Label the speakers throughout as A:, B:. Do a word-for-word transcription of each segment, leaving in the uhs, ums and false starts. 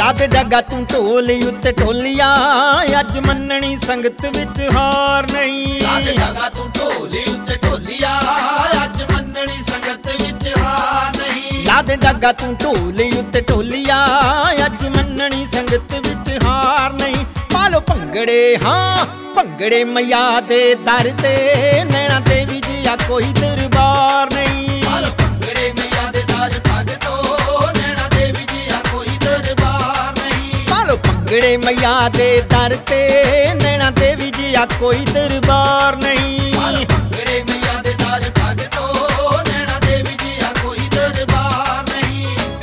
A: लादे डगा तू ढोली उत्ते ढोलिया अज मननी संगत विच हार नहीं।
B: लादे डगा तू ढोली उत्ते ढोलिया अज मननी संगत विच हार नहीं।
A: लादे डगा तू ढोली उत्ते ढोलिया अज मननी संगत विच हार नहीं। पालो भंगड़े हाँ भंगड़े मैया दे दर ते नैना देवी जी आ कोई दरबार नहीं।
B: पालो भंगड़े मैया दे दर भगतो नैना देवी जी आ कोई दरबार नहीं।
A: पालो भंगड़े मैया दे दर ते नैना देवी जी आ कोई दरबार नहीं।
B: पालो भंगड़े मैया दे दर भगतो नैना देवी जी आ कोई दरबार नहीं।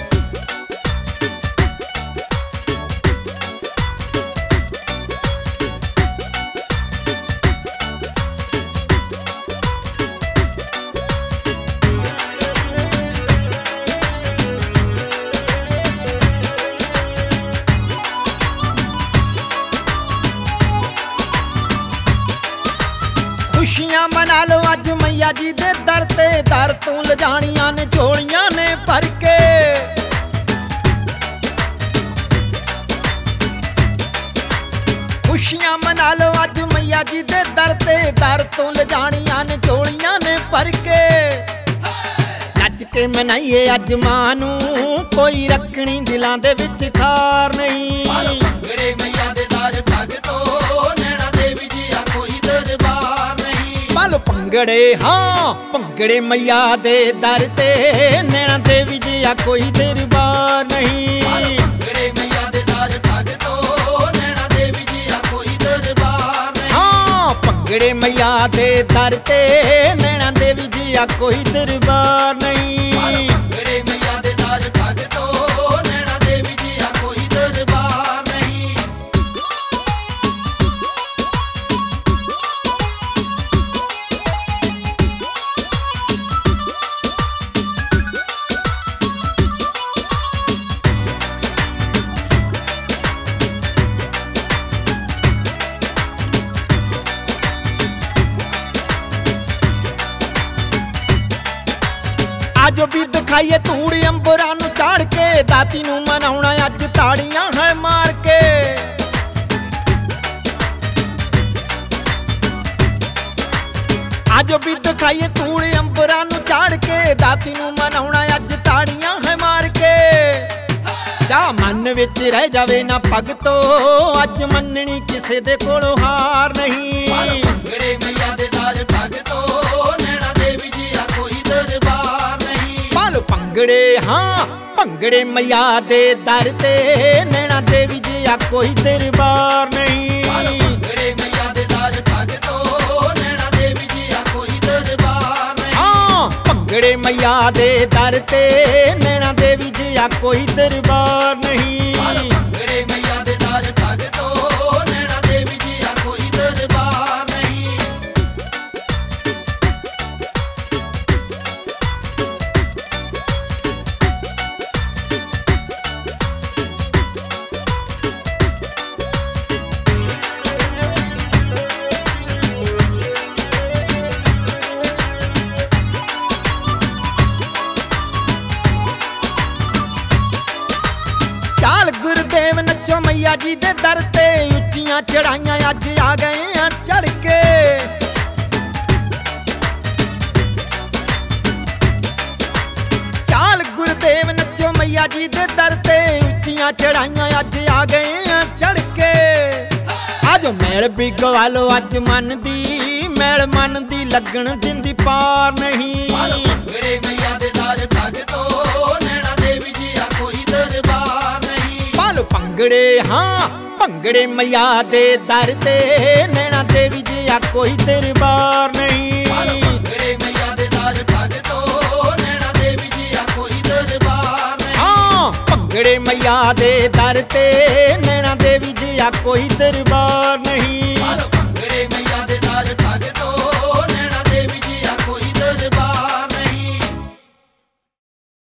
A: खुशियां मना लो अज मैया जी दे दर ते दर तू लजानियां ने झोलियां ने भर के। खुशियां मना लो अज मैया जी दे दर ते दर तू लजानियां ने झोलियां ने भर के। नच के मनाइए अज मां नू कोई रखनी दिलां दे विच खार नहीं।
B: पालो भंगड़े मैया दे दर भगतो नैना देवी जी आ कोई दरबार नहीं।
A: पालो भंगड़े हाँ भंगड़े मैया दे दर ते नैना देवी जी आ कोई दरबार नहीं।
B: पालो भंगड़े मैया दे दर भगतो नैना देवी जी आ कोई दरबार नहीं।
A: हाँ भंगड़े मैया दे दर ते नैना देवी जी आ कोई दरबार नहीं।
B: पालो भंगड़े मैया दे दर भगतो नैना देवी जी आ कोई दरबार नहीं।
A: आजो भी दिखाइए तूड़ी अंबरा नू चाड़ के दाती नू मनाउणा अज ताड़ियां है मार के। आजो भी दिखाइए तूड़ी अंबरा नू चाड़ के दाती नू मनाउणा अज ताड़ियां है मार के। जा मन विच रह जावे ना भगतो अज मननी किसे दे कोलों हार नहीं।
B: पालो भंगड़े मैया दे दर भगतो नैना देवी जी आ कोई दरबार नहीं।
A: पालो भंगड़े हाँ भंगड़े मैया दे दर ते नैना देवी जी आ कोई दरबार नहीं।
B: पालो भंगड़े मैया दे दर भगतो नैना देवी जी आ कोई दरबार नहीं।
A: हाँ भंगड़े मैया दे दर ते नैना देवी जी आ कोई दरबार नहीं।
B: पालो भंगड़े मैया दे दर भगतो नैना देवी जी आ कोई दरबार नहीं।
A: चाल गुरुदेव नचो मैया जी दे दर ते उच्चियां चढ़ाइयां अज आ गए हैं चढ़ के। चाल गुरुदेव नचो मैया जी दे दर ते उच्चियां चढ़ाइयां अज आ गए हैं चढ़ के। आजो मैल भी गवा लो अज मन दी मैल मन दी लगन दिंदी पार नहीं।
B: पालो भंगड़े मैया दे दर भगतो नैना देवी जी आ कोई दरबार नहीं।
A: पालो भंगड़े हाँ भंगड़े मैया दे दर ते नैना देवी जी आ कोई दरबार नहीं।
B: पालो भंगड़े मैया दे दर भगतो नैना देवी जी आ कोई दरबार नहीं।
A: हाँ भंगड़े मैया दे दर ते नैना देवी जी आ कोई दरबार नहीं।